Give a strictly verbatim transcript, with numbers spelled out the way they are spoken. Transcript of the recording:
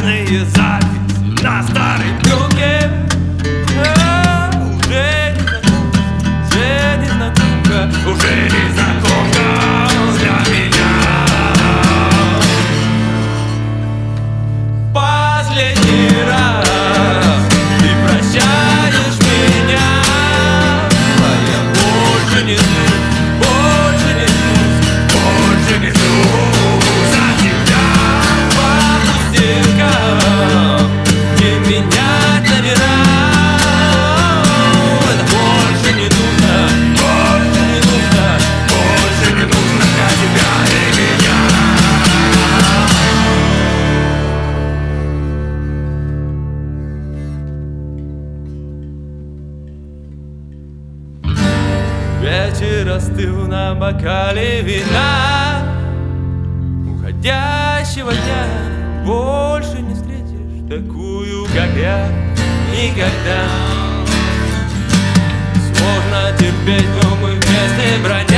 Печатные записи на старой пленке. А, уже не знакомка, уже не знакомка, уже не знакомка для меня. Последний раз ты прощаешь меня, а я больше не жду, больше не жду, больше не жду за тебя по пустякам, не менять номера. Это больше не нужно, больше не нужно, больше не нужно для тебя и меня. Вечер остыл на бокале вина, уходящего дня больше не встретишь такую, как я, никогда. Сложно терпеть, но мы вместе броним.